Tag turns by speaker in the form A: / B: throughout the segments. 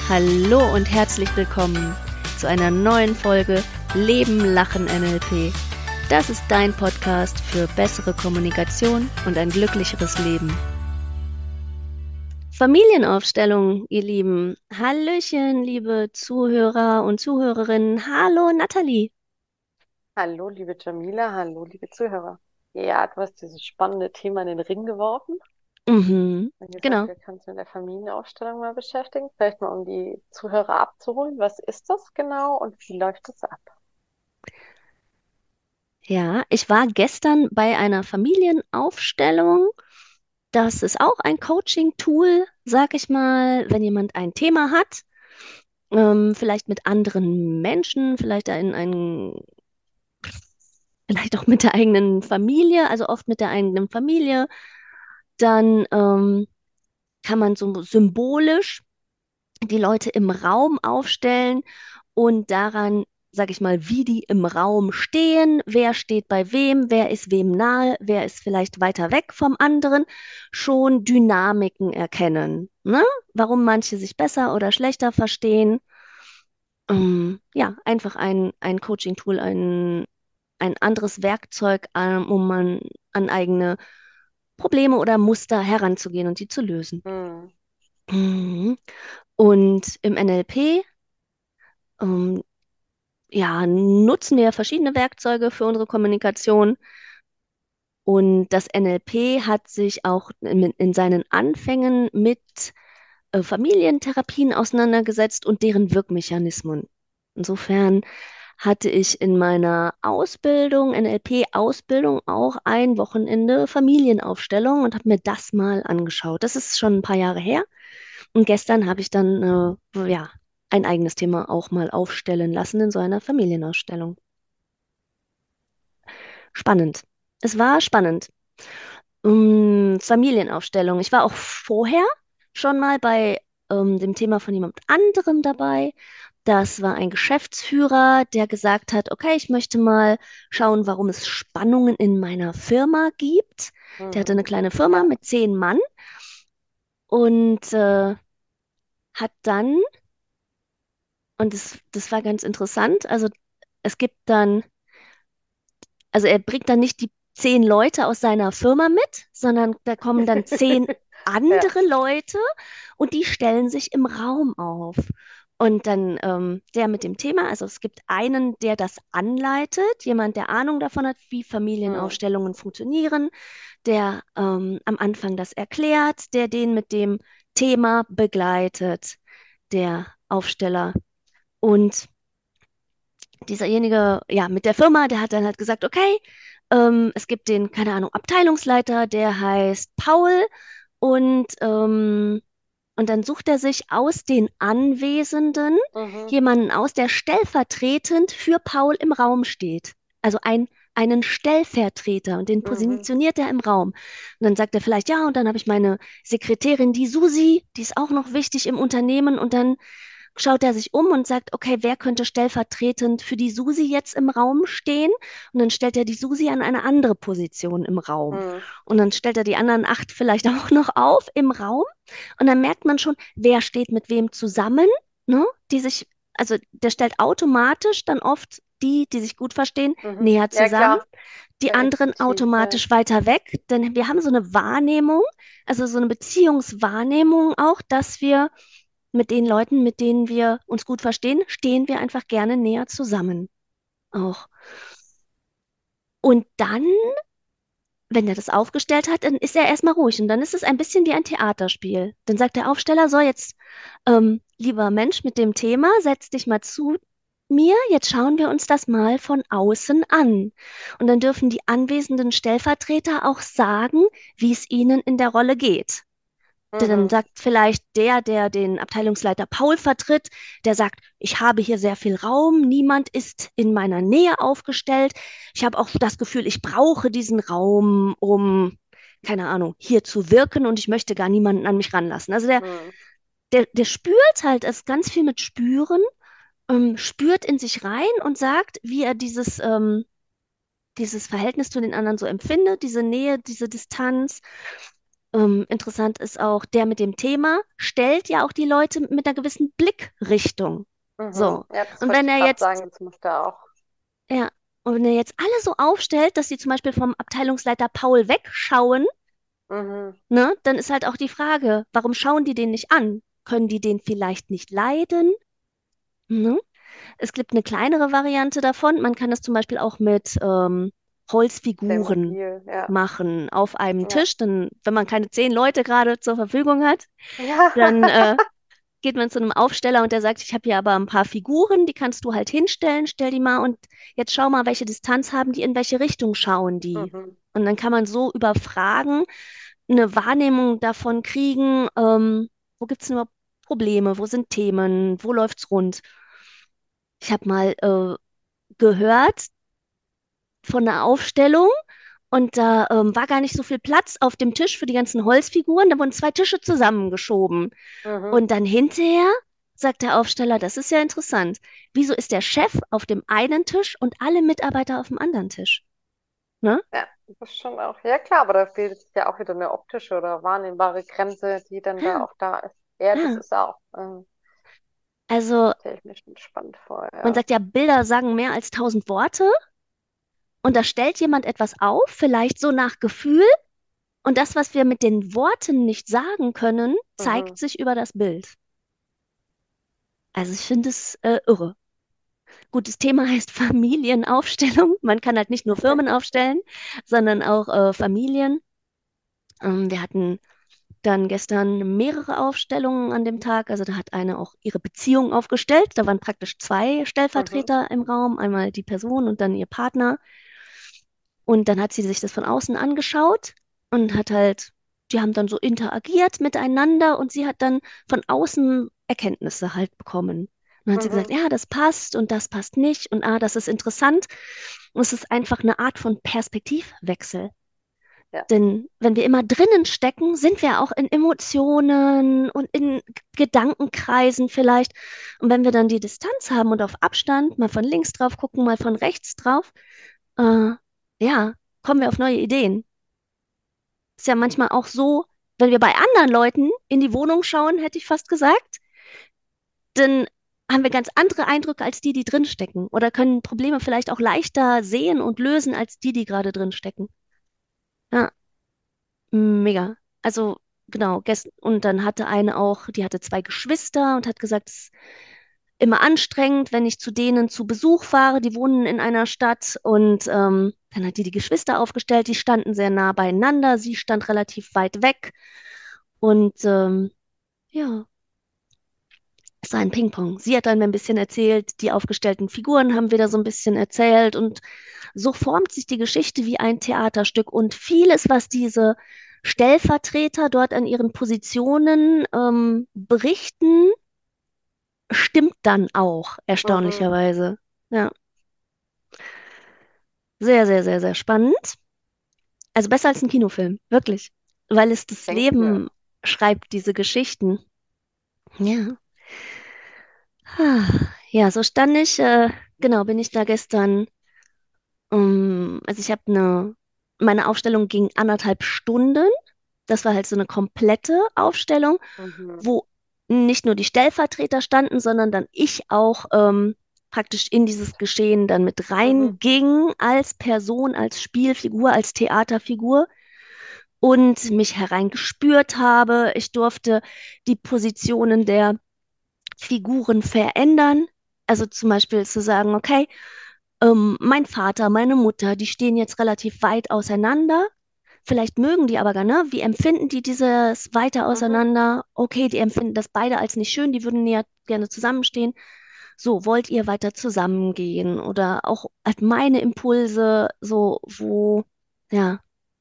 A: Hallo und herzlich willkommen zu einer neuen Folge Leben, Lachen NLP. Das ist dein Podcast für bessere Kommunikation und ein glücklicheres Leben. Familienaufstellung, ihr Lieben. Hallöchen, liebe Zuhörer und Zuhörerinnen. Hallo, Nathalie.
B: Hallo, liebe Jamila, hallo, liebe Zuhörer. Ja, du hast dieses spannende Thema in den Ring geworfen und gesagt,
A: Genau.
B: wir können uns mit der Familienaufstellung mal beschäftigen. Vielleicht mal, um die Zuhörer abzuholen. Was ist das genau und wie läuft das ab?
A: Ja, ich war gestern bei einer Familienaufstellung. Das ist auch ein Coaching-Tool, sag ich mal, wenn jemand ein Thema hat, vielleicht mit anderen Menschen, vielleicht auch mit der eigenen Familie, also oft mit der eigenen Familie, dann kann man so symbolisch die Leute im Raum aufstellen und daran, sag ich mal, wie die im Raum stehen, wer steht bei wem, wer ist wem nahe, wer ist vielleicht weiter weg vom anderen, schon Dynamiken erkennen, ne? Warum manche sich besser oder schlechter verstehen. Ja, einfach ein Coaching-Tool, ein anderes Werkzeug, um man an eigene Probleme oder Muster heranzugehen und die zu lösen.
B: Hm.
A: Mhm. Und im NLP, ähm, ja, nutzen wir verschiedene Werkzeuge für unsere Kommunikation. Und das NLP hat sich auch in seinen Anfängen mit Familientherapien auseinandergesetzt und deren Wirkmechanismen. Insofern hatte ich in meiner Ausbildung, NLP-Ausbildung, auch ein Wochenende Familienaufstellung und habe mir das mal angeschaut. Das ist schon ein paar Jahre her. Und gestern habe ich dann ja, ein eigenes Thema auch mal aufstellen lassen in so einer Familienausstellung. Spannend. Es war spannend. Familienaufstellung. Ich war auch vorher schon mal bei dem Thema von jemand anderem dabei. Das war ein Geschäftsführer, der gesagt hat, okay, ich möchte mal schauen, warum es Spannungen in meiner Firma gibt. Der hatte eine
B: Mhm.
A: kleine Firma
B: Ja.
A: mit 10 Mann und hat dann, und das war ganz interessant, also es gibt dann, also er bringt dann nicht die 10 Leute aus seiner Firma mit, sondern da kommen dann 10
B: Ja.
A: andere Leute und die stellen sich im Raum auf. Und dann der mit dem Thema, also es gibt einen, der das anleitet, jemand, der Ahnung davon hat, wie
B: Hm.
A: Familienaufstellungen funktionieren, der am Anfang das erklärt, der den mit dem Thema begleitet, der Aufsteller. Und dieserjenige, ja, mit der Firma, der hat dann halt gesagt, okay, es gibt den, keine Ahnung, Abteilungsleiter, der heißt Paul und dann sucht er sich aus den Anwesenden
B: Mhm.
A: jemanden aus, der stellvertretend für Paul im Raum steht. Also einen Stellvertreter und den
B: Mhm.
A: positioniert er im Raum. Und dann sagt er vielleicht, ja, und dann habe ich meine Sekretärin, die Susi, die ist auch noch wichtig im Unternehmen. Und dann schaut er sich um und sagt, okay, wer könnte stellvertretend für die Susi jetzt im Raum stehen? Und dann stellt er die Susi an eine andere Position im Raum.
B: Hm.
A: Und dann stellt er die anderen 8 vielleicht auch noch auf im Raum. Und dann merkt man schon, wer steht mit wem zusammen, ne? Also der stellt automatisch dann oft die, die sich gut verstehen,
B: Mhm.
A: näher
B: Ja,
A: zusammen,
B: klar.
A: die
B: Ja,
A: anderen
B: intuitiv. Ja.
A: automatisch weiter weg, denn wir haben so eine Wahrnehmung, also so eine Beziehungswahrnehmung auch, dass wir mit den Leuten, mit denen wir uns gut verstehen, stehen wir einfach gerne näher zusammen auch. Und dann, wenn er das aufgestellt hat, dann ist er erstmal ruhig und dann ist es ein bisschen wie ein Theaterspiel. Dann sagt der Aufsteller, so jetzt, lieber Mensch mit dem Thema, setz dich mal zu mir, jetzt schauen wir uns das mal von außen an. Und dann dürfen die anwesenden Stellvertreter auch sagen, wie es ihnen in der Rolle geht. Dann
B: Mhm.
A: sagt vielleicht der den Abteilungsleiter Paul vertritt, der sagt, ich habe hier sehr viel Raum, niemand ist in meiner Nähe aufgestellt. Ich habe auch das Gefühl, ich brauche diesen Raum, um, keine Ahnung, hier zu wirken und ich möchte gar niemanden an mich ranlassen. Also
B: Hm.
A: der spürt halt, es ist ganz viel mit Spüren, spürt in sich rein und sagt, wie er dieses Verhältnis zu den anderen so empfindet, diese Nähe, diese Distanz. Interessant ist auch, der mit dem Thema stellt ja auch die Leute mit einer gewissen Blickrichtung.
B: Mhm.
A: So.
B: Ja, das
A: Und
B: wollte
A: wenn
B: ich
A: er
B: gerade
A: jetzt,
B: sagen, jetzt muss da auch.
A: ja, und wenn er jetzt alle so aufstellt, dass sie zum Beispiel vom Abteilungsleiter Paul wegschauen,
B: Mhm.
A: ne, dann ist halt auch die Frage, warum schauen die den nicht an? Können die den vielleicht nicht leiden? Ne? Es gibt eine kleinere Variante davon. Man kann das zum Beispiel auch mit Holzfiguren
B: Playmobil, ja.
A: machen auf einem
B: Ja.
A: Tisch. Dann, wenn man keine 10 Leute gerade zur Verfügung hat,
B: Ja.
A: dann geht man zu einem Aufsteller und der sagt, ich habe hier aber ein paar Figuren, die kannst du halt hinstellen, stell die mal und jetzt schau mal, welche Distanz haben die, in welche Richtung schauen die.
B: Mhm.
A: Und dann kann man so über Fragen eine Wahrnehmung davon kriegen, wo gibt es überhaupt Probleme, wo sind Themen, wo läuft's rund. Ich habe mal gehört von einer Aufstellung und da war gar nicht so viel Platz auf dem Tisch für die ganzen Holzfiguren. Da wurden 2 Tische zusammengeschoben.
B: Mhm.
A: Und dann hinterher sagt der Aufsteller, das ist ja interessant. Wieso ist der Chef auf dem einen Tisch und alle Mitarbeiter auf dem anderen Tisch? Ne?
B: Ja, das ist schon auch. Ja, klar, aber da bildet sich ja auch wieder eine optische oder wahrnehmbare Grenze, die dann da
A: Ja,
B: auch da ist. Ja, das
A: ja.
B: ist auch,
A: Also
B: stelle ich mir schon spannend vor,
A: man
B: ja.
A: sagt ja, Bilder sagen mehr als 1000 Worte. Und da stellt jemand etwas auf, vielleicht so nach Gefühl. Und das, was wir mit den Worten nicht sagen können,
B: Mhm.
A: zeigt sich über das Bild. Also ich finde es irre. Gut, das Thema heißt Familienaufstellung. Man kann halt nicht nur Firmen aufstellen, sondern auch Familien. Wir hatten dann gestern mehrere Aufstellungen an dem Tag. Also da hat eine auch ihre Beziehung aufgestellt. Da waren praktisch 2
B: Mhm.
A: Stellvertreter im Raum, einmal die Person und dann ihr Partner. Und dann hat sie sich das von außen angeschaut und hat halt, die haben dann so interagiert miteinander und sie hat dann von außen Erkenntnisse halt bekommen. Und dann hat sie gesagt,
B: Mhm.
A: ja, das passt und das passt nicht und ah, das ist interessant. Und es ist einfach eine Art von Perspektivwechsel.
B: Ja.
A: Denn wenn wir immer drinnen stecken, sind wir auch in Emotionen und in Gedankenkreisen vielleicht. Und wenn wir dann die Distanz haben und auf Abstand, mal von links drauf gucken, mal von rechts drauf, äh, ja, kommen wir auf neue Ideen. Ist ja manchmal auch so, wenn wir bei anderen Leuten in die Wohnung schauen, hätte ich fast gesagt, dann haben wir ganz andere Eindrücke als die, die drin stecken. Oder können Probleme vielleicht auch leichter sehen und lösen als die, die gerade drin stecken. Ja, mega. Also genau, und dann hatte eine auch, die hatte 2 Geschwister und hat gesagt, es ist immer anstrengend, wenn ich zu denen zu Besuch fahre. Die wohnen in einer Stadt und dann hat die Geschwister aufgestellt, die standen sehr nah beieinander. Sie stand relativ weit weg und ja, es war ein Ping-Pong. Sie hat dann ein bisschen erzählt, die aufgestellten Figuren haben wieder so ein bisschen erzählt und so formt sich die Geschichte wie ein Theaterstück und vieles, was diese Stellvertreter dort an ihren Positionen berichten, stimmt dann auch,
B: Mhm.
A: erstaunlicherweise. Ja, sehr, sehr, sehr, sehr spannend. Also besser als ein Kinofilm, wirklich. Weil es das
B: Denke ich mir
A: Leben
B: auch.
A: schreibt, diese Geschichten. Ja. Ah, ja, so stand ich, genau, bin ich da gestern, also ich habe meine Aufstellung ging 1,5 Stunden. Das war halt so eine komplette Aufstellung,
B: Mhm.
A: wo nicht nur die Stellvertreter standen, sondern dann ich auch praktisch in dieses Geschehen dann mit
B: Mhm.
A: reinging als Person, als Spielfigur, als Theaterfigur und mich hereingespürt habe. Ich durfte die Positionen der Figuren verändern. Also zum Beispiel zu sagen, okay, mein Vater, meine Mutter, die stehen jetzt relativ weit auseinander. Vielleicht mögen die aber gar, ne? Wie empfinden die dieses weiter
B: Mhm.
A: auseinander? Okay, die empfinden das beide als nicht schön, die würden näher gerne zusammenstehen. So, wollt ihr weiter zusammengehen? Oder auch halt meine Impulse, so, wo, ja,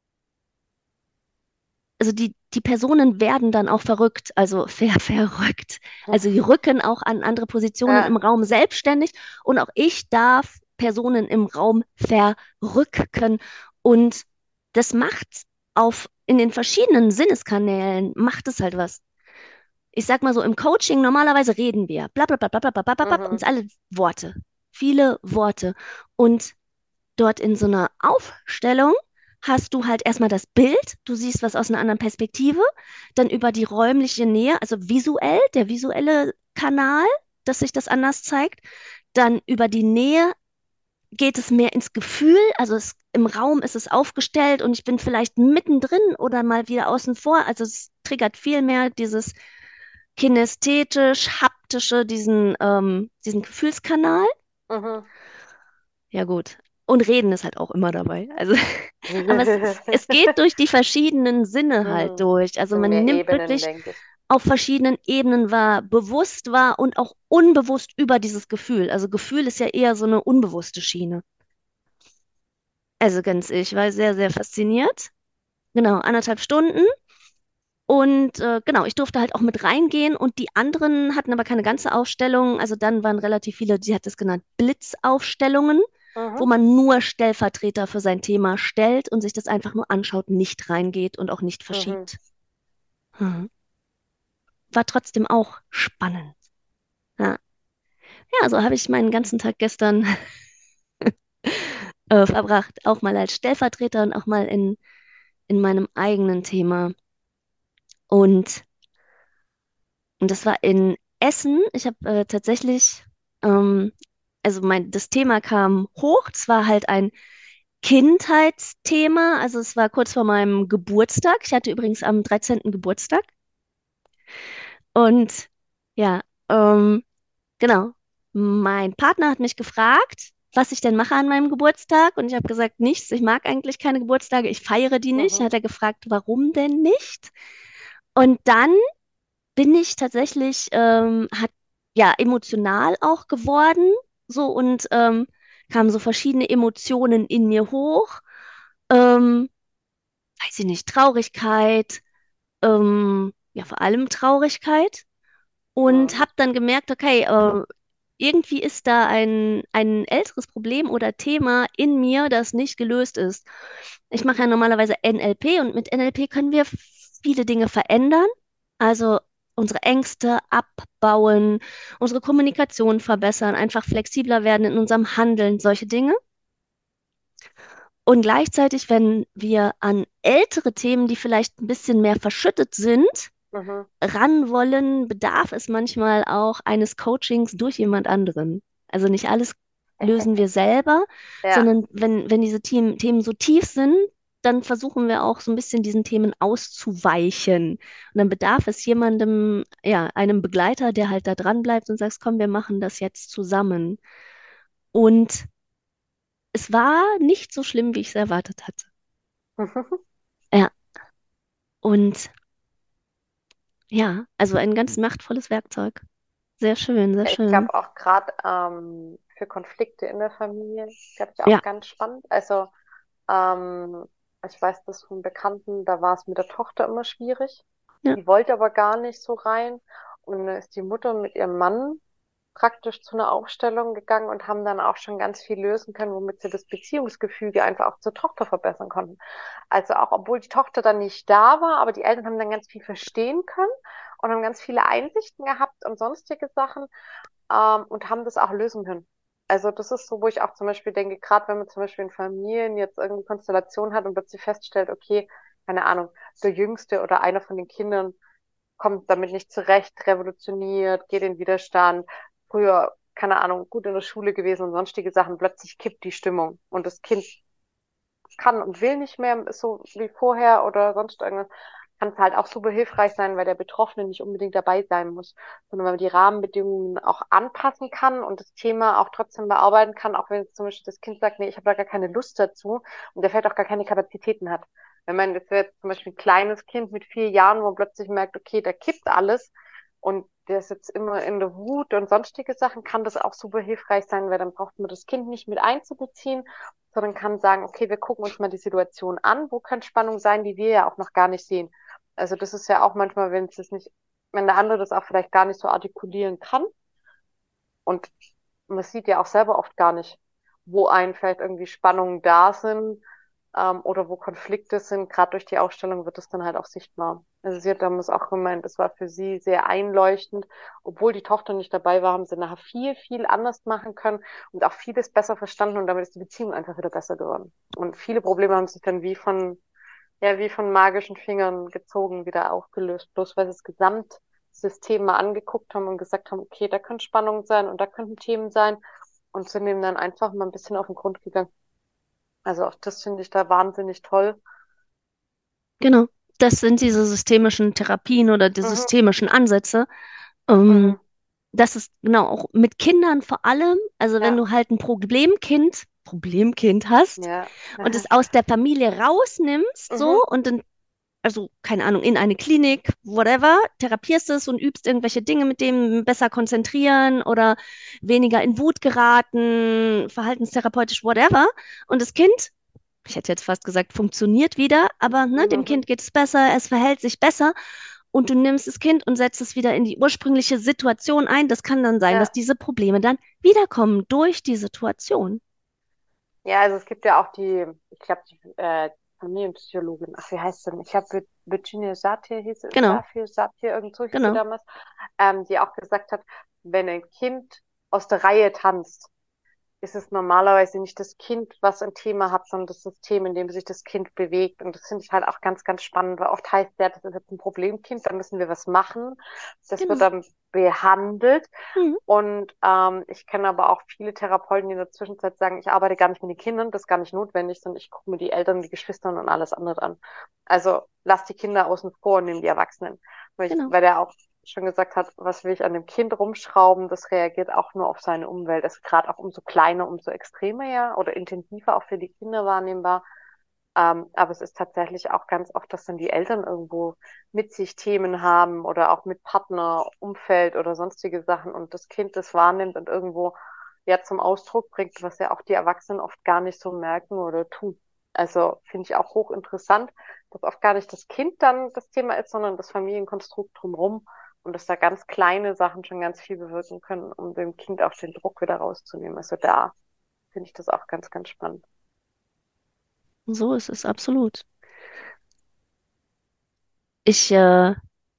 A: also die Personen werden dann auch verrückt, also verrückt. Also die rücken auch an andere Positionen im
B: Ja.
A: Raum selbstständig und auch ich darf Personen im Raum verrücken. Und das macht in den verschiedenen Sinneskanälen, macht es halt was. Ich sag mal so, im Coaching normalerweise reden wir, bla bla bla bla bla bla bla bla, und
B: Mhm.
A: es alle Worte, viele Worte. Und dort in so einer Aufstellung hast du halt erstmal das Bild, du siehst was aus einer anderen Perspektive, dann über die räumliche Nähe, also visuell, der visuelle Kanal, dass sich das anders zeigt, dann über die Nähe geht es mehr ins Gefühl, also im Raum ist es aufgestellt und ich bin vielleicht mittendrin oder mal wieder außen vor, also es triggert viel mehr dieses kinästhetisch, haptische, diesen Gefühlskanal.
B: Mhm.
A: Ja, gut. Und reden ist halt auch immer dabei. Also, aber es geht durch die verschiedenen Sinne halt
B: Mhm.
A: durch. Also
B: Sind
A: man
B: mehr
A: nimmt
B: Ebenen,
A: wirklich
B: denke ich.
A: auf verschiedenen Ebenen wahr, bewusst wahr und auch unbewusst über dieses Gefühl. Also Gefühl ist ja eher so eine unbewusste Schiene. Also ganz, ich war sehr, sehr fasziniert. Genau, 1,5 Stunden. Und genau, ich durfte halt auch mit reingehen und die anderen hatten aber keine ganze Ausstellung. Also dann waren relativ viele, sie hat es genannt, Blitzaufstellungen, wo
B: Mhm.
A: man nur Stellvertreter für sein Thema stellt und sich das einfach nur anschaut, nicht reingeht und auch nicht
B: Mhm.
A: verschiebt. Hm. War trotzdem auch spannend. Ja, ja, so habe ich meinen ganzen Tag gestern verbracht, auch mal als Stellvertreter und auch mal in meinem eigenen Thema. Und Und das war in Essen. Ich habe tatsächlich, ähm, also das Thema kam hoch. Es war halt ein Kindheitsthema. Also es war kurz vor meinem Geburtstag. Ich hatte übrigens am 13. Geburtstag. Und ja, genau. Mein Partner hat mich gefragt, was ich denn mache an meinem Geburtstag. Und ich habe gesagt, nichts. Ich mag eigentlich keine Geburtstage. Ich feiere die nicht. Dann
B: Mhm.
A: hat er gefragt, warum denn nicht? Und dann bin ich tatsächlich ja emotional auch geworden, so und kamen so verschiedene Emotionen in mir hoch. Ähm, Weiß ich nicht, Traurigkeit, ja vor allem Traurigkeit und
B: Mhm.
A: habe dann gemerkt, okay, irgendwie ist da ein älteres Problem oder Thema in mir, das nicht gelöst ist. Ich mache ja normalerweise NLP und mit NLP können wir viele Dinge verändern. Also unsere Ängste abbauen, unsere Kommunikation verbessern, einfach flexibler werden in unserem Handeln, solche Dinge. Und gleichzeitig, wenn wir an ältere Themen, die vielleicht ein bisschen mehr verschüttet sind,
B: Mhm.
A: ran wollen, bedarf es manchmal auch eines Coachings durch jemand anderen. Also nicht alles lösen wir selber,
B: Ja.
A: sondern wenn diese Themen so tief sind, dann versuchen wir auch so ein bisschen diesen Themen auszuweichen. Und dann bedarf es jemandem, ja, einem Begleiter, der halt da dran bleibt und sagt, komm, wir machen das jetzt zusammen. Und es war nicht so schlimm, wie ich es erwartet hatte. Ja, und ja, also ein ganz machtvolles Werkzeug. Sehr schön, sehr
B: Ich
A: schön.
B: glaube auch gerade für Konflikte in der Familie, glaube ich auch
A: Ja,
B: ganz spannend. Also ähm, ich weiß das von Bekannten, da war es mit der Tochter immer schwierig.
A: ja.
B: Die wollte aber gar nicht so rein. Und dann ist die Mutter mit ihrem Mann praktisch zu einer Aufstellung gegangen und haben dann auch schon ganz viel lösen können, womit sie das Beziehungsgefüge einfach auch zur Tochter verbessern konnten. Also auch, obwohl die Tochter dann nicht da war, aber die Eltern haben dann ganz viel verstehen können und haben ganz viele Einsichten gehabt und sonstige Sachen, und haben das auch lösen können. Also das ist so, wo ich auch zum Beispiel denke, gerade wenn man zum Beispiel in Familien jetzt irgendwie Konstellation hat und plötzlich feststellt, okay, keine Ahnung, der Jüngste oder einer von den Kindern kommt damit nicht zurecht, revolutioniert, geht in Widerstand, früher, keine Ahnung, gut in der Schule gewesen und sonstige Sachen, plötzlich kippt die Stimmung und das Kind kann und will nicht mehr so wie vorher oder sonst irgendwas, kann es halt auch super hilfreich sein, weil der Betroffene nicht unbedingt dabei sein muss, sondern weil man die Rahmenbedingungen auch anpassen kann und das Thema auch trotzdem bearbeiten kann, auch wenn jetzt zum Beispiel das Kind sagt, nee, ich habe da gar keine Lust dazu und der vielleicht auch gar keine Kapazitäten hat. Wenn man jetzt wäre jetzt zum Beispiel ein kleines Kind mit 4 Jahren, wo man plötzlich merkt, okay, da kippt alles und der ist jetzt immer in der Wut und sonstige Sachen, kann das auch super hilfreich sein, weil dann braucht man das Kind nicht mit einzubeziehen, sondern kann sagen, okay, wir gucken uns mal die Situation an, wo kann Spannung sein, die wir ja auch noch gar nicht sehen. Also das ist ja auch manchmal, wenn es das nicht, wenn der andere das auch vielleicht gar nicht so artikulieren kann und man sieht ja auch selber oft gar nicht, wo ein vielleicht irgendwie Spannungen da sind, oder wo Konflikte sind, gerade durch die Ausstellung wird es dann halt auch sichtbar. Also sie hat damals auch gemeint, es war für sie sehr einleuchtend. Obwohl die Tochter nicht dabei war, haben sie nachher viel, viel anders machen können und auch vieles besser verstanden und damit ist die Beziehung einfach wieder besser geworden. Und viele Probleme haben sich dann wie von magischen Fingern gezogen, wieder aufgelöst. Bloß weil sie das Gesamtsystem mal angeguckt haben und gesagt haben, okay, da können Spannungen sein und da könnten Themen sein und sind dem dann einfach mal ein bisschen auf den Grund gegangen. Also auch das finde ich da wahnsinnig toll.
A: Genau. Das sind diese systemischen Therapien oder die
B: Mhm,
A: systemischen Ansätze. Ähm,
B: mhm,
A: Das ist genau auch mit Kindern vor allem. Also wenn
B: ja,
A: du halt ein Problemkind hast
B: ja.
A: und es aus der Familie rausnimmst, so
B: Mhm,
A: und dann, also keine Ahnung, in eine Klinik, whatever, therapierst es und übst irgendwelche Dinge mit dem besser konzentrieren oder weniger in Wut geraten, verhaltenstherapeutisch, whatever. Und das Kind, ich hätte jetzt fast gesagt, funktioniert wieder, aber ne, dem
B: mhm,
A: Kind geht es besser, es verhält sich besser und du nimmst das Kind und setzt es wieder in die ursprüngliche Situation ein. Das kann dann sein, dass
B: ja.
A: diese Probleme dann wiederkommen durch die Situation.
B: Ja, also es gibt ja auch ich glaube, die Familienpsychologin, ach, wie heißt sie denn? Ich habe Virginia Satir,
A: Genau,
B: Satir, irgend so hieß sie
A: genau,
B: damals, die auch gesagt hat, wenn ein Kind aus der Reihe tanzt, ist es normalerweise nicht das Kind, was ein Thema hat, sondern das System, in dem sich das Kind bewegt. Und das finde ich halt auch ganz, ganz spannend, weil oft heißt ja, das ist jetzt ein Problemkind, da müssen wir was machen. Das wird
A: genau.
B: dann behandelt.
A: Mhm,
B: Und ich kenne aber auch viele Therapeuten, die in der Zwischenzeit sagen, ich arbeite gar nicht mit den Kindern, das ist gar nicht notwendig, sondern ich gucke mir die Eltern, die Geschwister und alles andere an. Also lass die Kinder außen vor und nimm die Erwachsenen.
A: genau.
B: Weil der auch schon gesagt hat, was will ich an dem Kind rumschrauben, das reagiert auch nur auf seine Umwelt. Es ist gerade auch umso kleiner, umso extremer ja oder intensiver auch für die Kinder wahrnehmbar. Aber es ist tatsächlich auch ganz oft, dass dann die Eltern irgendwo mit sich Themen haben oder auch mit Partner, Umfeld oder sonstige Sachen und das Kind das wahrnimmt und irgendwo ja zum Ausdruck bringt, was ja auch die Erwachsenen oft gar nicht so merken oder tun. Also finde ich auch hochinteressant, dass oft gar nicht das Kind dann das Thema ist, sondern das Familienkonstrukt drumherum und dass da ganz kleine Sachen schon ganz viel bewirken können, um dem Kind auch den Druck wieder rauszunehmen. Also da finde ich das auch ganz, ganz spannend.
A: So ist es absolut. Ich, äh,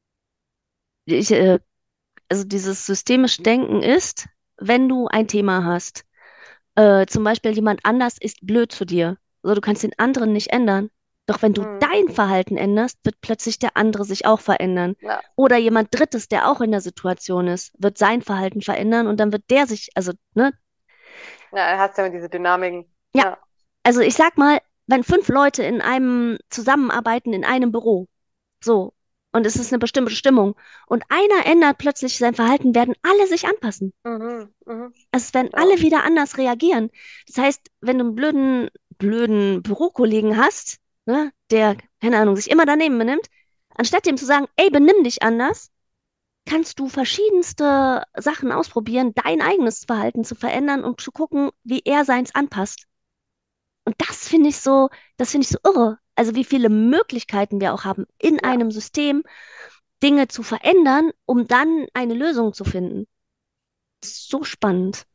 A: ich, also dieses systemische Denken ist, wenn du ein Thema hast, zum Beispiel jemand anders ist blöd zu dir, also du kannst den anderen nicht ändern. Doch wenn du
B: Mhm.
A: dein Verhalten änderst, wird plötzlich der andere sich auch verändern.
B: Ja.
A: Oder jemand Drittes, der auch in der Situation ist, wird sein Verhalten verändern und dann wird der sich, also, ne,
B: Ja, er hat ja diese Dynamiken.
A: ja,
B: Ja.
A: also ich sag mal, wenn 5 Leute in einem zusammenarbeiten in einem Büro, so, und es ist eine bestimmte Stimmung und einer ändert plötzlich sein Verhalten, werden alle sich anpassen.
B: Mhm. Mhm.
A: Also es werden
B: Ja.
A: alle wieder anders reagieren. Das heißt, wenn du einen blöden Bürokollegen hast, ne, der, keine Ahnung, sich immer daneben benimmt, anstatt dem zu sagen, ey, benimm dich anders, kannst du verschiedenste Sachen ausprobieren, dein eigenes Verhalten zu verändern und zu gucken, wie er seins anpasst. Und das finde ich so irre. Also wie viele Möglichkeiten wir auch haben, in
B: Ja.
A: einem System Dinge zu verändern, um dann eine Lösung zu finden. Das ist so spannend.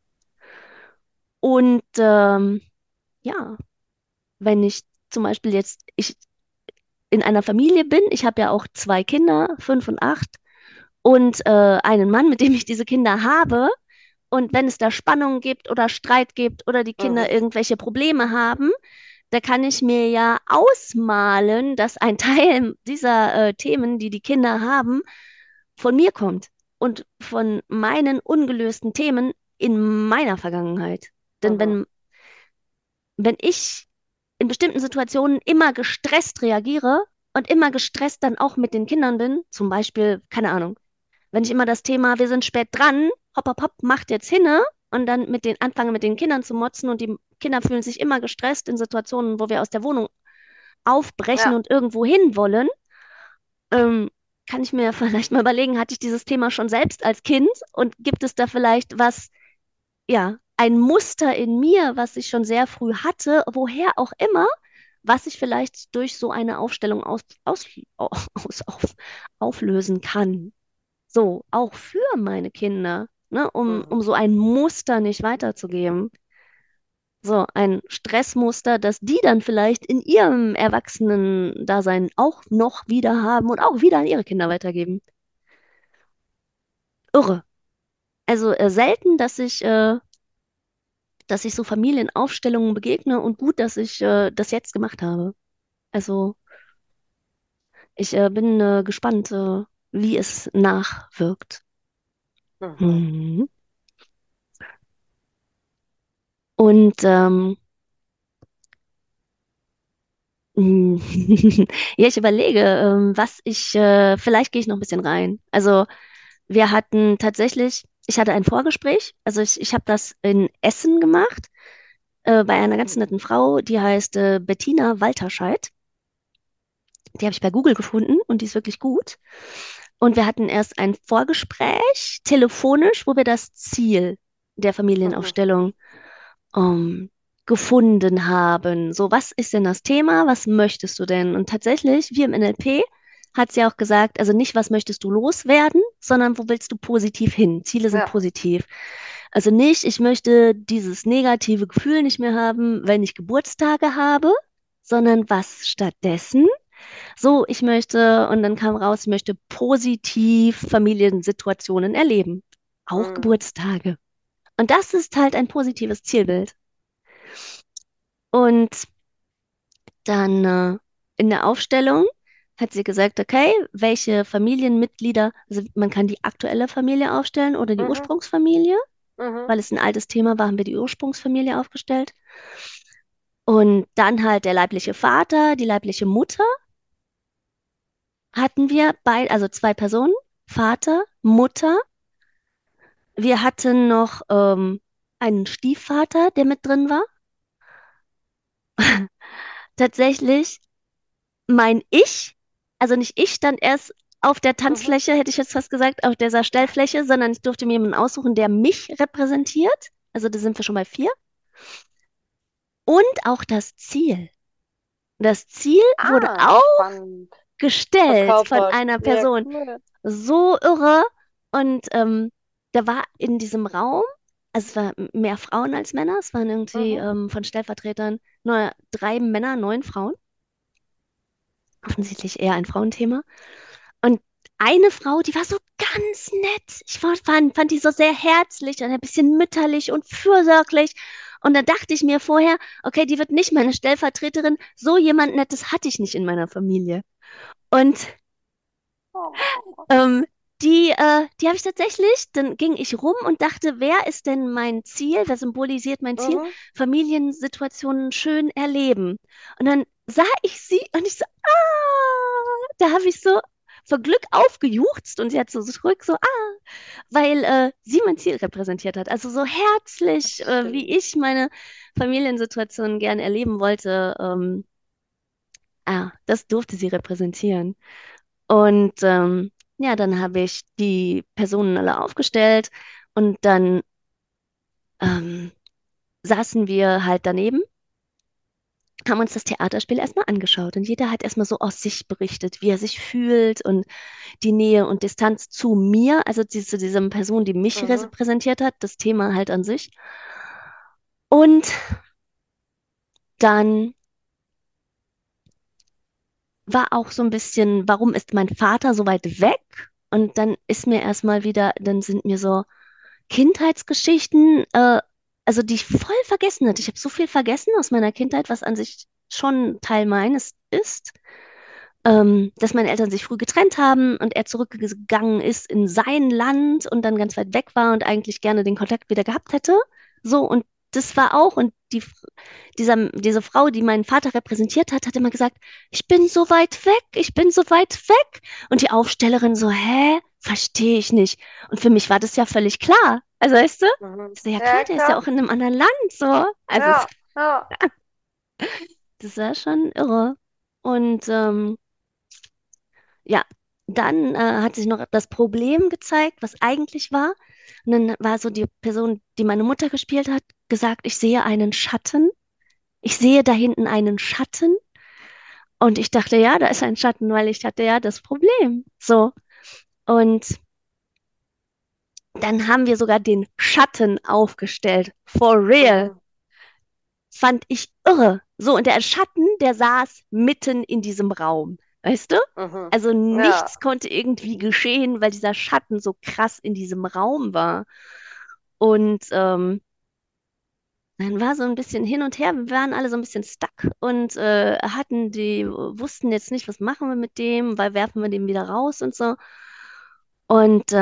A: Und ja, wenn ich zum Beispiel ich in einer Familie bin, ich habe ja auch 2 Kinder, 5 und 8, und einen Mann, mit dem ich diese Kinder habe. Und wenn es da Spannungen gibt oder Streit gibt oder die Kinder
B: Mhm.
A: irgendwelche Probleme haben, da kann ich mir ja ausmalen, dass ein Teil dieser Themen, die die Kinder haben, von mir kommt und von meinen ungelösten Themen in meiner Vergangenheit. Denn
B: Mhm.
A: wenn ich in bestimmten Situationen immer gestresst reagiere und immer gestresst dann auch mit den Kindern bin, zum Beispiel, keine Ahnung, wenn ich immer das Thema, wir sind spät dran, hopp, hopp, hopp, macht jetzt hinne und dann anfange mit den Kindern zu motzen und die Kinder fühlen sich immer gestresst in Situationen, wo wir aus der Wohnung aufbrechen
B: Ja.
A: und irgendwo hin wollen, ähm, kann ich mir vielleicht mal überlegen, hatte ich dieses Thema schon selbst als Kind und gibt es da vielleicht was, ja, ein Muster in mir, was ich schon sehr früh hatte, woher auch immer, was ich vielleicht durch so eine Aufstellung auflösen kann. So, auch für meine Kinder, ne, um
B: Mhm.
A: so ein Muster nicht weiterzugeben. So ein Stressmuster, das die dann vielleicht in ihrem Erwachsenen-Dasein auch noch wieder haben und auch wieder an ihre Kinder weitergeben. Irre. Also selten, dass ich so Familienaufstellungen begegne und gut, dass ich das jetzt gemacht habe. Also ich bin gespannt, wie es nachwirkt.
B: Mhm.
A: Mhm. Und mm, ja, ich überlege, vielleicht gehe ich noch ein bisschen rein. Also wir hatten tatsächlich, ich hatte ein Vorgespräch, also ich habe das in Essen gemacht, bei einer ganz netten Frau, die heißt Bettina Walterscheid. Die habe ich bei Google gefunden und die ist wirklich gut. Und wir hatten erst ein Vorgespräch, telefonisch, wo wir das Ziel der
B: Mhm.
A: Familienaufstellung ähm, gefunden haben. So, was ist denn das Thema? Was möchtest du denn? Und tatsächlich, wie im NLP, hat sie auch gesagt, also nicht, was möchtest du loswerden, sondern wo willst du positiv hin? Ziele sind
B: Ja.
A: positiv. Also nicht, ich möchte dieses negative Gefühl nicht mehr haben, wenn ich Geburtstage habe, sondern was stattdessen? So, ich möchte, und dann kam raus, ich möchte positiv Familiensituationen erleben. Auch
B: Mhm.
A: Geburtstage. Und das ist halt ein positives Zielbild. Und dann in der Aufstellung hat sie gesagt, okay, welche Familienmitglieder, also man kann die aktuelle Familie aufstellen oder die
B: Mhm.
A: Ursprungsfamilie,
B: Mhm.
A: weil es ein altes Thema war, haben wir die Ursprungsfamilie aufgestellt. Und dann halt der leibliche Vater, die leibliche Mutter hatten wir beide, also zwei Personen, Vater, Mutter. Wir hatten noch einen Stiefvater, der mit drin war. Tatsächlich mein Ich, also nicht ich stand erst auf der
B: Mhm.
A: Tanzfläche, hätte ich jetzt fast gesagt, auf dieser Stellfläche, sondern ich durfte mir jemanden aussuchen, der mich repräsentiert. Also da sind wir schon bei vier. Und auch das Ziel. Das Ziel wurde
B: Ah,
A: auch
B: spannend.
A: gestellt von
B: Verkörpert.
A: einer
B: Ja,
A: Person.
B: cool.
A: So irre. Und da war in diesem Raum, also es war mehr Frauen als Männer, es waren irgendwie
B: Mhm.
A: von Stellvertretern nur drei Männer, neun Frauen. Offensichtlich eher ein Frauenthema. Und eine Frau, die war so ganz nett. Fand die so sehr herzlich und ein bisschen mütterlich und fürsorglich. Und da dachte ich mir vorher, okay, die wird nicht meine Stellvertreterin. So jemand Nettes hatte ich nicht in meiner Familie. Und
B: Oh.
A: ähm, die habe ich tatsächlich, dann ging ich rum und dachte, wer ist denn mein Ziel? Wer symbolisiert mein Ziel?
B: Mhm.
A: Familiensituationen schön erleben. Und dann sah ich sie und ich so, da habe ich so vor Glück aufgejuchzt und sie hat so zurück, so, weil sie mein Ziel repräsentiert hat. Also so herzlich,
B: Das
A: wie
B: stimmt.
A: ich meine Familiensituation gern erleben wollte, das durfte sie repräsentieren. Und ja, dann habe ich die Personen alle aufgestellt und dann ähm, saßen wir halt daneben, haben uns das Theaterspiel erstmal angeschaut und jeder hat erstmal so aus sich berichtet, wie er sich fühlt und die Nähe und Distanz zu mir, also zu dieser Person, die mich
B: Mhm.
A: repräsentiert hat, das Thema halt an sich. Und dann war auch so ein bisschen, warum ist mein Vater so weit weg? Und dann ist mir erstmal wieder, dann sind mir so Kindheitsgeschichten, also die ich voll vergessen hatte. Ich habe so viel vergessen aus meiner Kindheit, was an sich schon Teil meines ist. Dass meine Eltern sich früh getrennt haben und er zurückgegangen ist in sein Land und dann ganz weit weg war und eigentlich gerne den Kontakt wieder gehabt hätte. So, und das war auch, und diese Frau, die meinen Vater repräsentiert hat, hat immer gesagt, ich bin so weit weg, ich bin so weit weg. Und die Aufstellerin so, hä? Verstehe ich nicht. Und für mich war das ja völlig klar. Also weißt du?
B: Mhm.
A: Ich so, ja klar,
B: Ja,
A: der ist ja
B: klar.
A: auch in einem anderen Land, so.
B: Ja, ja.
A: Das war schon irre. Und ja, dann hat sich noch das Problem gezeigt, was eigentlich war. Und dann war so die Person, die meine Mutter gespielt hat, gesagt, ich sehe einen Schatten. Ich sehe da hinten einen Schatten. Und ich dachte, ja, da ist ein Schatten, weil ich hatte ja das Problem. So. Und dann haben wir sogar den Schatten aufgestellt. For real.
B: Mhm.
A: fand ich irre. So, und der Schatten, der saß mitten in diesem Raum, weißt du?
B: Mhm.
A: Also
B: Ja.
A: nichts konnte irgendwie geschehen, weil dieser Schatten so krass in diesem Raum war. Und dann war so ein bisschen hin und her. Wir waren alle so ein bisschen stuck und wussten jetzt nicht, was machen wir mit dem, weil werfen wir den wieder raus und so. Und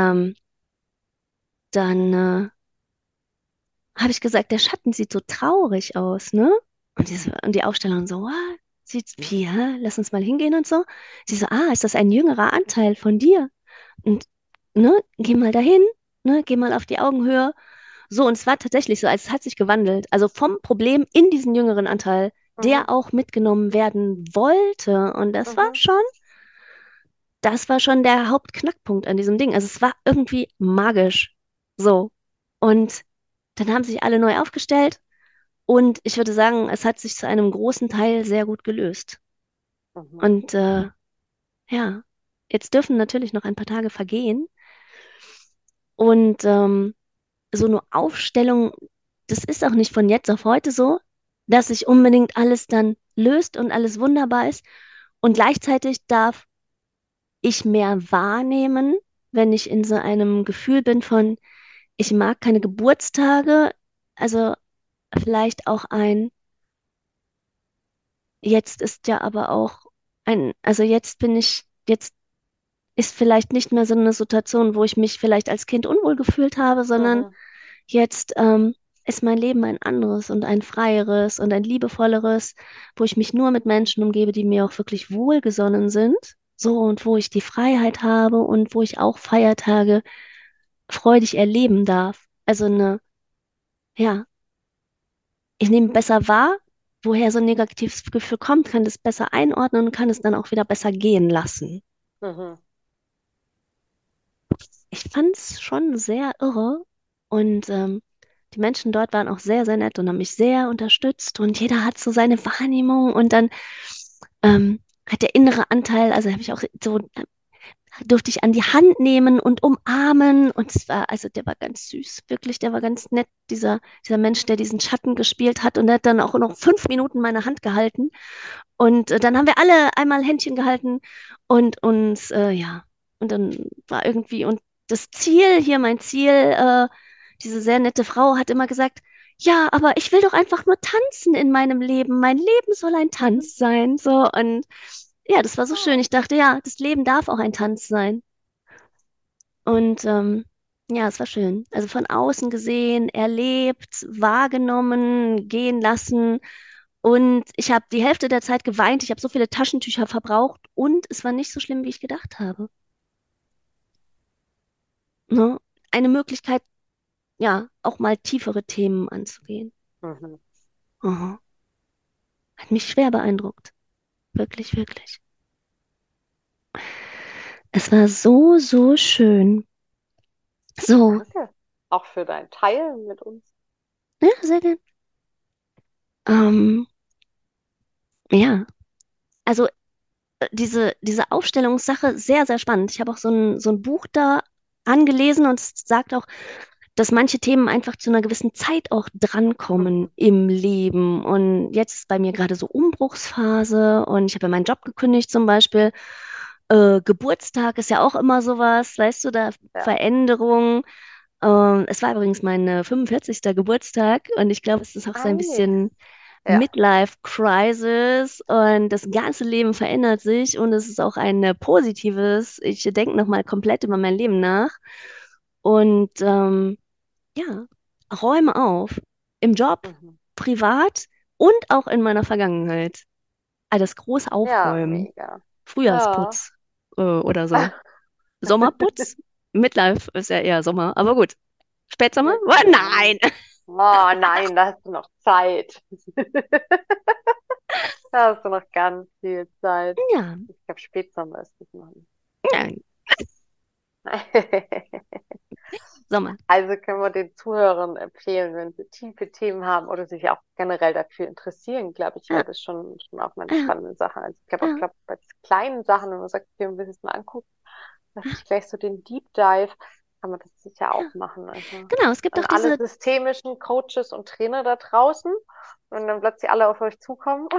A: dann habe ich gesagt, der Schatten sieht so traurig aus, ne? Und die Ausstellerin so, what? Sieht's wie, hä? Lass uns mal hingehen und so. Sie so, ist das ein jüngerer Anteil von dir? Und, ne, geh mal dahin, ne, geh mal auf die Augenhöhe. So, und es war tatsächlich so, als es hat sich gewandelt. Also vom Problem in diesen jüngeren Anteil,
B: Mhm.
A: der auch mitgenommen werden wollte. Und
B: Mhm.
A: das war schon der Hauptknackpunkt an diesem Ding. Also es war irgendwie magisch. So. Und dann haben sich alle neu aufgestellt. Und ich würde sagen, es hat sich zu einem großen Teil sehr gut gelöst.
B: Mhm.
A: Und ja, jetzt dürfen natürlich noch ein paar Tage vergehen. Und so eine Aufstellung, das ist auch nicht von jetzt auf heute so, dass sich unbedingt alles dann löst und alles wunderbar ist. Und gleichzeitig darf ich mehr wahrnehmen, wenn ich in so einem Gefühl bin von, ich mag keine Geburtstage, also vielleicht auch jetzt ist ja aber auch also jetzt ist vielleicht nicht mehr so eine Situation, wo ich mich vielleicht als Kind unwohl gefühlt habe, sondern
B: Mhm.
A: jetzt ist mein Leben ein anderes und ein freieres und ein liebevolleres, wo ich mich nur mit Menschen umgebe, die mir auch wirklich wohlgesonnen sind. So, und wo ich die Freiheit habe und wo ich auch Feiertage freudig erleben darf. Also ja, ich nehme besser wahr, woher so ein negatives Gefühl kommt, kann das besser einordnen und kann es dann auch wieder besser gehen lassen.
B: Mhm.
A: Ich fand es schon sehr irre und die Menschen dort waren auch sehr, sehr nett und haben mich sehr unterstützt und jeder hat so seine Wahrnehmung und dann hat der innere Anteil, also habe ich auch so durfte ich an die Hand nehmen und umarmen. Und es war, also der war ganz süß, wirklich, der war ganz nett, dieser Mensch, der diesen Schatten gespielt hat. Und der hat dann auch noch 5 Minuten meine Hand gehalten. Und dann haben wir alle einmal Händchen gehalten und uns, ja, und dann war irgendwie, und das Ziel, hier mein Ziel, diese sehr nette Frau hat immer gesagt, ja, aber ich will doch einfach nur tanzen in meinem Leben. Mein Leben soll ein
B: Mhm.
A: Tanz sein. So, und ja, das war so schön.
B: Oh.
A: Ich dachte, ja, das Leben darf auch ein Tanz sein. Und ja, es war schön. Also von außen gesehen, erlebt, wahrgenommen, gehen lassen. Und ich habe die Hälfte der Zeit geweint. Ich habe so viele Taschentücher verbraucht und es war nicht so schlimm, wie ich gedacht habe. Ne? Eine Möglichkeit, ja, auch mal tiefere Themen anzugehen.
B: Mhm.
A: Aha. Hat mich schwer beeindruckt. Wirklich, wirklich. Es war so, so schön. So,
B: Danke. Auch für dein Teilen mit uns.
A: ja, sehr gern. Ähm, ja, also diese Aufstellungssache sehr, sehr spannend. Ich habe auch so ein Buch da angelesen und es sagt auch, dass manche Themen einfach zu einer gewissen Zeit auch drankommen
B: Mhm.
A: im Leben. Und jetzt ist bei mir gerade so Umbruchsphase und ich habe ja meinen Job gekündigt zum Beispiel. Geburtstag ist ja auch immer sowas, weißt du, da
B: Ja.
A: Veränderung. Es war übrigens mein 45. Geburtstag und ich glaube, es ist auch so ein
B: Ei.
A: bisschen
B: Ja.
A: Midlife-Crisis und das ganze Leben verändert sich und es ist auch ein positives. Ich denke nochmal komplett über mein Leben nach und ja, räume auf. Im Job,
B: Mhm.
A: privat und auch in meiner Vergangenheit. Also das große
B: Ja,
A: Aufräumen.
B: mega. Ja.
A: Frühjahrsputz oder so. Sommerputz? Midlife ist ja eher Sommer, aber gut. Spätsommer?
B: Mit,
A: Oh, nein!
B: oh nein, da hast du noch Zeit. Da hast du noch ganz viel Zeit.
A: Ja,
B: Ich glaube, Spätsommer ist das noch nicht.
A: ja, Sommer.
B: Also können wir den Zuhörern empfehlen, wenn sie tiefe Themen haben oder sich auch generell dafür interessieren, glaube ich,
A: Ja,
B: wäre das schon auch mal eine
A: ja,
B: spannende Sache. Also ich glaube auch,
A: ja,
B: bei kleinen Sachen, wenn man sagt, okay, wir müssen es mal angucken, dass ich gleich so den Deep Dive. kann man das sicher auch machen. Also
A: Genau, es gibt
B: an
A: auch
B: alle
A: diese,
B: systemischen Coaches und Trainer da draußen und dann plötzlich alle auf euch zukommen.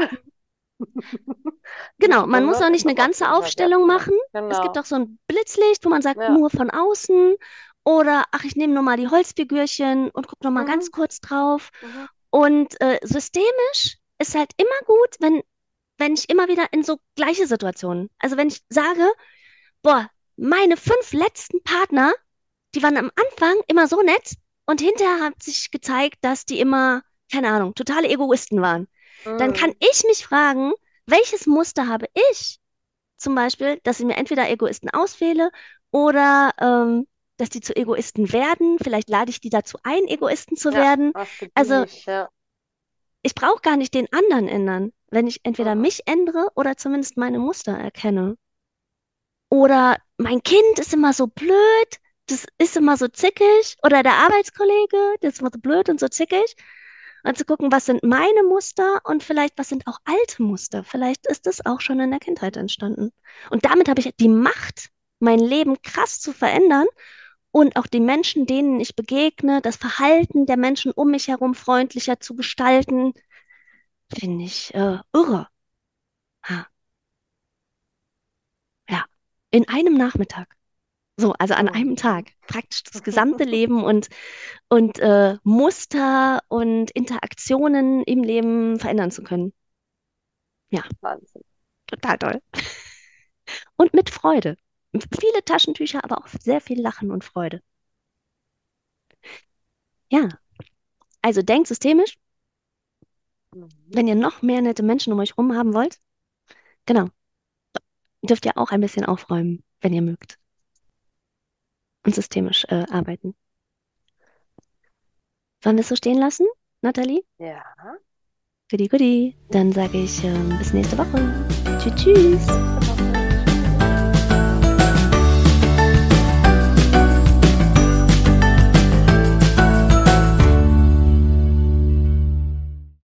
B: Eine
A: genau, man muss
B: Stunde
A: auch
B: ist
A: nicht eine
B: das auf
A: ganze
B: jeden Fall
A: Aufstellung
B: wertvoll.
A: machen. Es gibt
B: Genau.
A: auch so ein Blitzlicht, wo man sagt,
B: Ja.
A: nur von außen. Oder, ach, ich nehme nur mal die Holzfigürchen und gucke noch mal ganz
B: Mhm.
A: kurz drauf.
B: Mhm.
A: Und systemisch ist halt immer gut, wenn ich immer wieder in so gleiche Situationen, also wenn ich sage, boah, meine 5 letzten Partner, die waren am Anfang immer so nett und hinterher hat sich gezeigt, dass die immer, keine Ahnung, totale Egoisten waren. Dann kann
B: Mhm.
A: ich mich fragen, welches Muster habe ich? Zum Beispiel, dass ich mir entweder Egoisten auswähle oder dass die zu Egoisten werden. Vielleicht lade ich die dazu ein, Egoisten zu
B: Ja,
A: werden.
B: was für die
A: Also
B: nicht, ja.
A: ich brauche gar nicht den anderen ändern, wenn ich entweder
B: Mhm.
A: mich ändere oder zumindest meine Muster erkenne. Oder mein Kind ist immer so blöd, das ist immer so zickig. Oder der Arbeitskollege, der ist immer so blöd und so zickig. Und zu gucken, was sind meine Muster und vielleicht, was sind auch alte Muster. Vielleicht ist das auch schon in der Kindheit entstanden. Und damit habe ich die Macht, mein Leben krass zu verändern und auch die Menschen, denen ich begegne, das Verhalten der Menschen um mich herum freundlicher zu gestalten, finde ich irre. Ha, ja, in einem Nachmittag. So, also an einem
B: Mhm.
A: Tag praktisch das gesamte Leben und Muster und Interaktionen im Leben verändern zu können. Ja,
B: Wahnsinn.
A: total toll. Und mit Freude. Viele Taschentücher, aber auch sehr viel Lachen und Freude. Ja, also denkt systemisch,
B: Mhm.
A: wenn ihr noch mehr nette Menschen um euch herum haben wollt, genau, dürft ihr auch ein bisschen aufräumen, wenn ihr mögt und systemisch arbeiten. Sollen wir es so stehen lassen, Nathalie?
B: Ja.
A: Goodie, goodie. Dann sage ich bis nächste Woche. Tschüss, tschüss.
B: Nächste Woche.